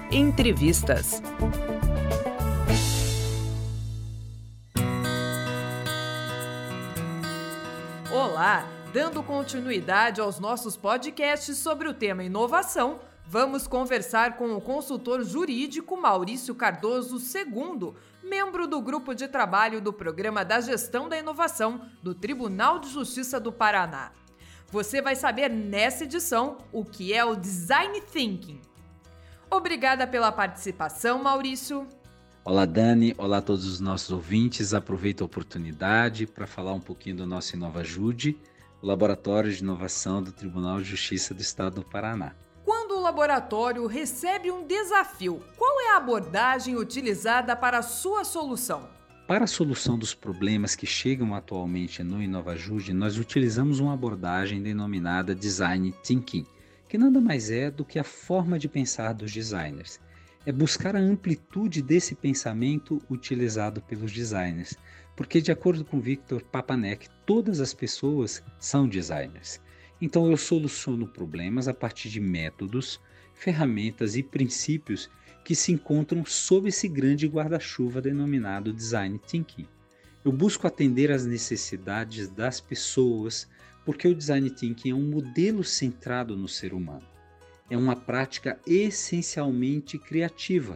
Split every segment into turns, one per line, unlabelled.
Entrevistas. Olá! Dando continuidade aos nossos podcasts sobre o tema inovação, vamos conversar com o consultor jurídico Maurício Cardoso II, membro do grupo de trabalho do Programa da Gestão da Inovação do Tribunal de Justiça do Paraná. Você vai saber nessa edição o que é o Design Thinking. Obrigada pela participação, Maurício.
Olá, Dani. Olá a todos os nossos ouvintes. Aproveito a oportunidade para falar um pouquinho do nosso InovaJude, o Laboratório de Inovação do Tribunal de Justiça do Estado do Paraná.
Quando o laboratório recebe um desafio, qual é a abordagem utilizada para a sua solução?
Para a solução dos problemas que chegam atualmente no InovaJude, nós utilizamos uma abordagem denominada Design Thinking, que nada mais é do que a forma de pensar dos designers. É buscar a amplitude desse pensamento utilizado pelos designers, porque de acordo com Victor Papanek, todas as pessoas são designers. Então eu soluciono problemas a partir de métodos, ferramentas e princípios que se encontram sob esse grande guarda-chuva denominado Design Thinking. Eu busco atender às necessidades das pessoas, porque o Design Thinking é um modelo centrado no ser humano. É uma prática essencialmente criativa.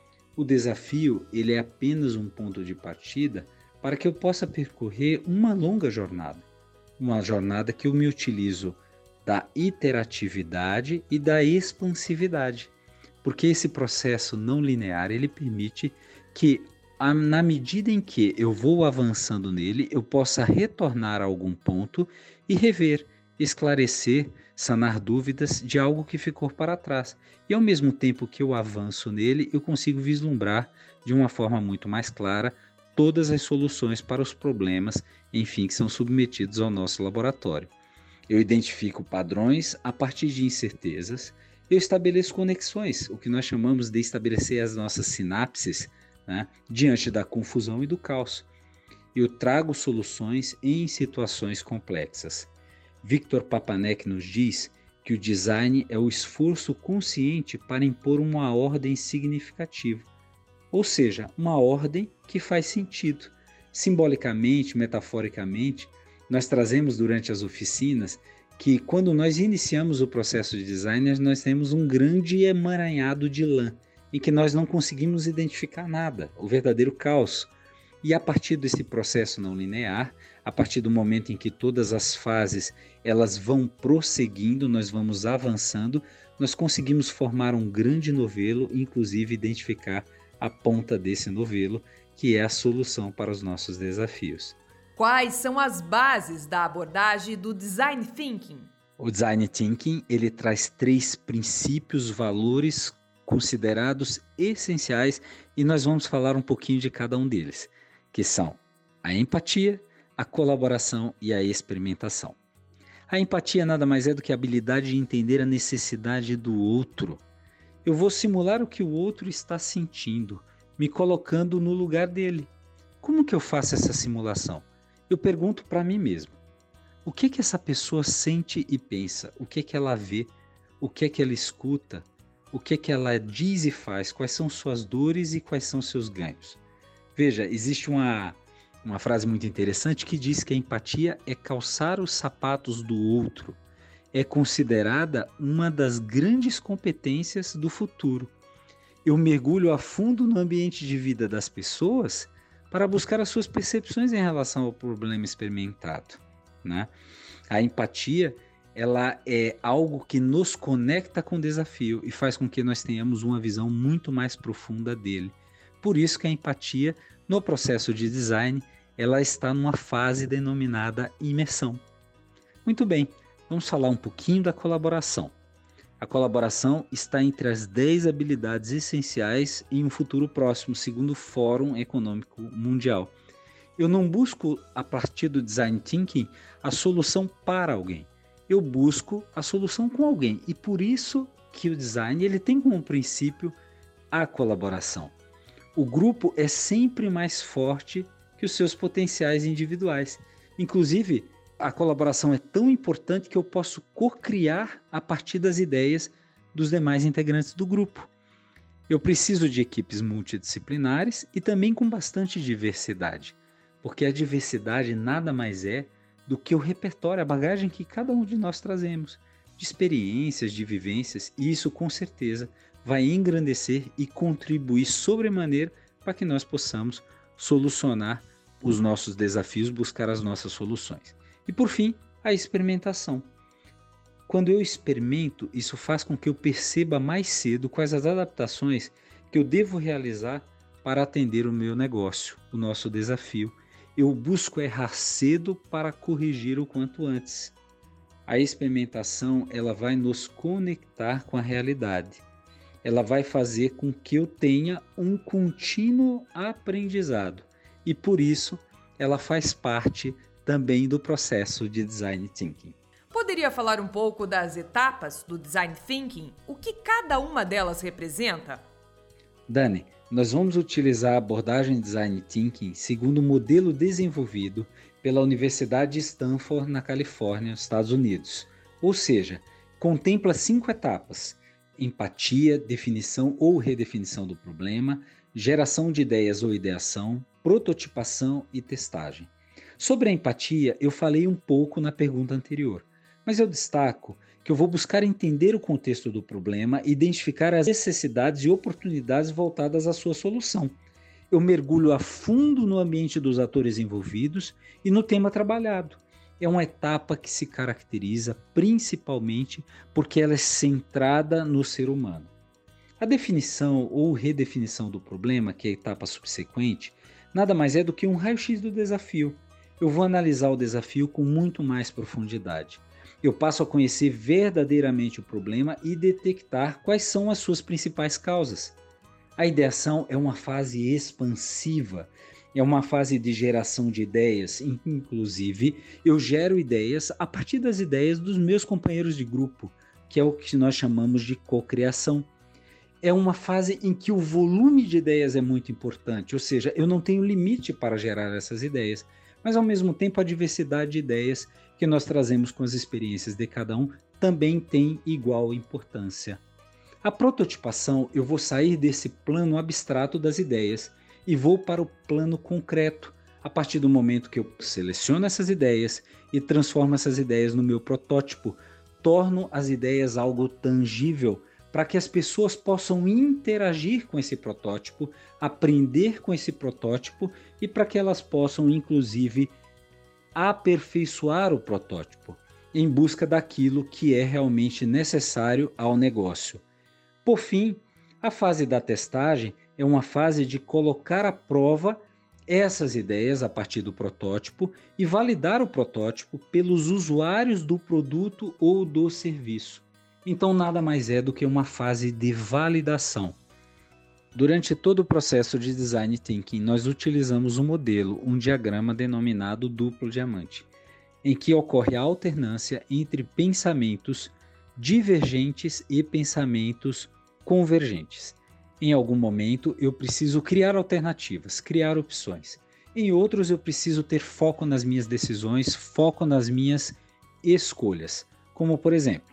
O desafio ele é apenas um ponto de partida para que eu possa percorrer uma longa jornada. Uma jornada que eu me utilizo da iteratividade e da expansividade, porque esse processo não linear ele permite que, na medida em que eu vou avançando nele, eu possa retornar a algum ponto e rever, esclarecer, sanar dúvidas de algo que ficou para trás. E ao mesmo tempo que eu avanço nele, eu consigo vislumbrar de uma forma muito mais clara todas as soluções para os problemas, enfim, que são submetidos ao nosso laboratório. Eu identifico padrões a partir de incertezas, eu estabeleço conexões, o que nós chamamos de estabelecer as nossas sinapses, né, diante da confusão e do caos. Eu trago soluções em situações complexas. Victor Papanek nos diz que o design é o esforço consciente para impor uma ordem significativa, ou seja, uma ordem que faz sentido. Simbolicamente, metaforicamente, nós trazemos durante as oficinas que quando nós iniciamos o processo de design, nós temos um grande emaranhado de lã, em que nós não conseguimos identificar nada, o verdadeiro caos. E a partir desse processo não linear, a partir do momento em que todas as fases elas vão prosseguindo, nós vamos avançando, nós conseguimos formar um grande novelo, inclusive identificar a ponta desse novelo, que é a solução para os nossos desafios.
Quais são as bases da abordagem do Design Thinking?
O Design Thinking ele traz 3 princípios, valores considerados essenciais e nós vamos falar um pouquinho de cada um deles, que são a empatia, a colaboração e a experimentação. A empatia nada mais é do que a habilidade de entender a necessidade do outro. Eu vou simular o que o outro está sentindo, me colocando no lugar dele. Como que eu faço essa simulação? Eu pergunto para mim mesmo, o que essa pessoa sente e pensa? O que ela vê? O que ela escuta? O que ela diz e faz? Quais são suas dores e quais são seus ganhos? Veja, existe uma frase muito interessante que diz que a empatia é calçar os sapatos do outro. É considerada uma das grandes competências do futuro. Eu mergulho a fundo no ambiente de vida das pessoas para buscar as suas percepções em relação ao problema experimentado, né? A empatia ela é algo que nos conecta com o desafio e faz com que nós tenhamos uma visão muito mais profunda dele. Por isso que a empatia, no processo de design, ela está numa fase denominada imersão. Muito bem, vamos falar um pouquinho da colaboração. A colaboração está entre as 10 habilidades essenciais em um futuro próximo, segundo o Fórum Econômico Mundial. Eu não busco, a partir do Design Thinking, a solução para alguém. Eu busco a solução com alguém. E por isso que o design ele tem como princípio a colaboração. O grupo é sempre mais forte que os seus potenciais individuais. Inclusive, a colaboração é tão importante que eu posso co-criar a partir das ideias dos demais integrantes do grupo. Eu preciso de equipes multidisciplinares e também com bastante diversidade, porque a diversidade nada mais é do que o repertório, a bagagem que cada um de nós trazemos, de experiências, de vivências, e isso com certeza vai engrandecer e contribuir sobremaneira para que nós possamos solucionar os nossos desafios, buscar as nossas soluções. E por fim, a experimentação. Quando eu experimento, isso faz com que eu perceba mais cedo quais as adaptações que eu devo realizar para atender o meu negócio, o nosso desafio. Eu busco errar cedo para corrigir o quanto antes. A experimentação, ela vai nos conectar com a realidade. Ela vai fazer com que eu tenha um contínuo aprendizado. E por isso, ela faz parte também do processo de Design Thinking.
Poderia falar um pouco das etapas do Design Thinking? O que cada uma delas representa?
Dani, nós vamos utilizar a abordagem Design Thinking segundo o modelo desenvolvido pela Universidade de Stanford, na Califórnia, Estados Unidos. Ou seja, contempla 5 etapas: empatia, definição ou redefinição do problema, geração de ideias ou ideação, prototipação e testagem. Sobre a empatia, eu falei um pouco na pergunta anterior, mas eu destaco que eu vou buscar entender o contexto do problema e identificar as necessidades e oportunidades voltadas à sua solução. Eu mergulho a fundo no ambiente dos atores envolvidos e no tema trabalhado. É uma etapa que se caracteriza principalmente porque ela é centrada no ser humano. A definição ou redefinição do problema, que é a etapa subsequente, nada mais é do que um raio-x do desafio. Eu vou analisar o desafio com muito mais profundidade. Eu passo a conhecer verdadeiramente o problema e detectar quais são as suas principais causas. A ideação é uma fase expansiva, é uma fase de geração de ideias. Inclusive, eu gero ideias a partir das ideias dos meus companheiros de grupo, que é o que nós chamamos de cocriação. É uma fase em que o volume de ideias é muito importante, ou seja, eu não tenho limite para gerar essas ideias, mas ao mesmo tempo a diversidade de ideias que nós trazemos com as experiências de cada um também tem igual importância. A prototipação, eu vou sair desse plano abstrato das ideias e vou para o plano concreto, a partir do momento que eu seleciono essas ideias e transformo essas ideias no meu protótipo, torno as ideias algo tangível para que as pessoas possam interagir com esse protótipo, aprender com esse protótipo e para que elas possam, inclusive, aperfeiçoar o protótipo em busca daquilo que é realmente necessário ao negócio. Por fim, a fase da testagem é uma fase de colocar à prova essas ideias a partir do protótipo e validar o protótipo pelos usuários do produto ou do serviço. Então, nada mais é do que uma fase de validação. Durante todo o processo de Design Thinking, nós utilizamos um modelo, um diagrama denominado duplo diamante, em que ocorre a alternância entre pensamentos divergentes e pensamentos convergentes. Em algum momento, eu preciso criar alternativas, criar opções. Em outros, eu preciso ter foco nas minhas decisões, foco nas minhas escolhas. Como, por exemplo,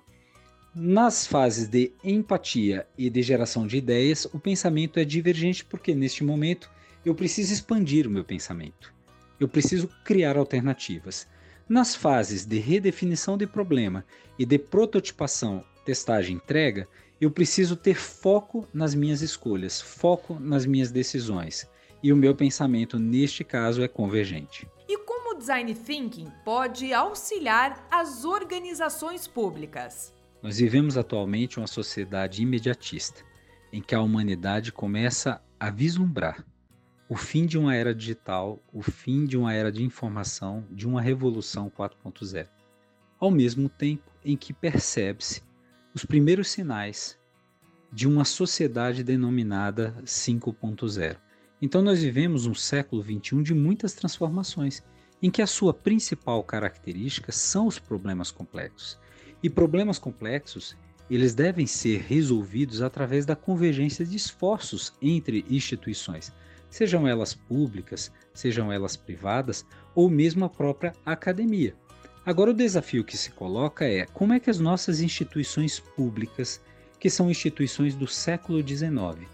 nas fases de empatia e de geração de ideias, o pensamento é divergente porque, neste momento, eu preciso expandir o meu pensamento. Eu preciso criar alternativas. Nas fases de redefinição de problema e de prototipação, testagem e entrega, eu preciso ter foco nas minhas escolhas, foco nas minhas decisões. E o meu pensamento, neste caso, é convergente.
E como o Design Thinking pode auxiliar as organizações públicas?
Nós vivemos atualmente uma sociedade imediatista, em que a humanidade começa a vislumbrar o fim de uma era digital, o fim de uma era de informação, de uma revolução 4.0, ao mesmo tempo em que percebe-se os primeiros sinais de uma sociedade denominada 5.0. Então nós vivemos um século XXI de muitas transformações, em que a sua principal característica são os problemas complexos. E problemas complexos, eles devem ser resolvidos através da convergência de esforços entre instituições, sejam elas públicas, sejam elas privadas, ou mesmo a própria academia. Agora, o desafio que se coloca é como é que as nossas instituições públicas, que são instituições do século XIX,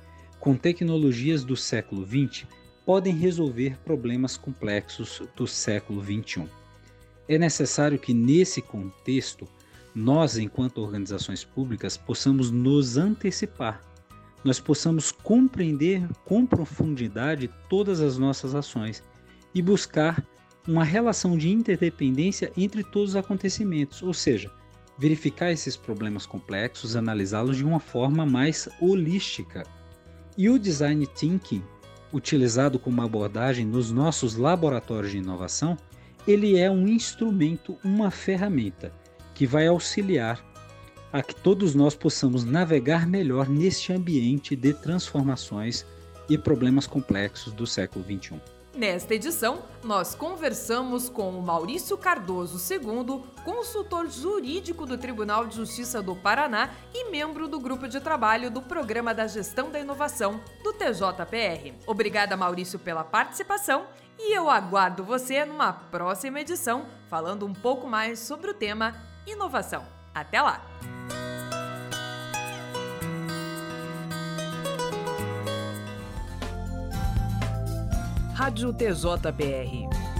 com tecnologias do século XX, podem resolver problemas complexos do século XXI. É necessário que, nesse contexto, nós, enquanto organizações públicas, possamos nos antecipar, nós possamos compreender com profundidade todas as nossas ações e buscar uma relação de interdependência entre todos os acontecimentos, ou seja, verificar esses problemas complexos, analisá-los de uma forma mais holística. E o Design Thinking, utilizado como abordagem nos nossos laboratórios de inovação, ele é um instrumento, uma ferramenta que vai auxiliar a que todos nós possamos navegar melhor neste ambiente de transformações e problemas complexos do século XXI.
Nesta edição, nós conversamos com o Maurício Cardoso II, consultor jurídico do Tribunal de Justiça do Paraná e membro do Grupo de Trabalho do Programa da Gestão da Inovação, do TJPR. Obrigada, Maurício, pela participação e eu aguardo você numa próxima edição, falando um pouco mais sobre o tema inovação. Até lá! Rádio TJPR